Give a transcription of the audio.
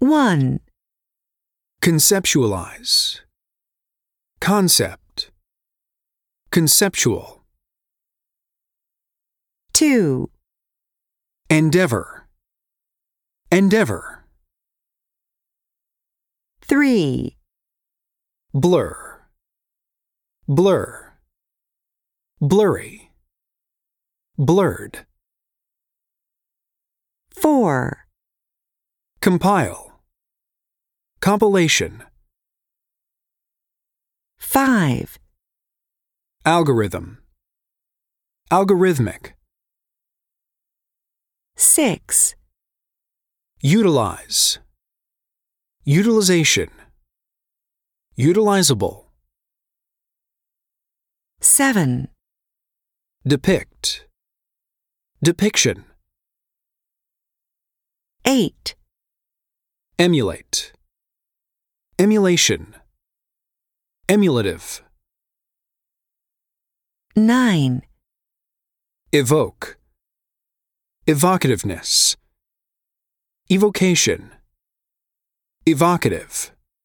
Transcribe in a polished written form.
1, Conceptualize. Concept. Conceptual. 2, Endeavor. Endeavor. 3, Blur. Blur. Blurry. Blurred. 4, Compile. Compilation. 5, Algorithm. Algorithmic. 6, Utilize. Utilization. Utilizable. 7, Depict. Depiction. 8, Emulate. Emulation. Emulative. 9, Evoke. Evocativeness. Evocation. Evocative.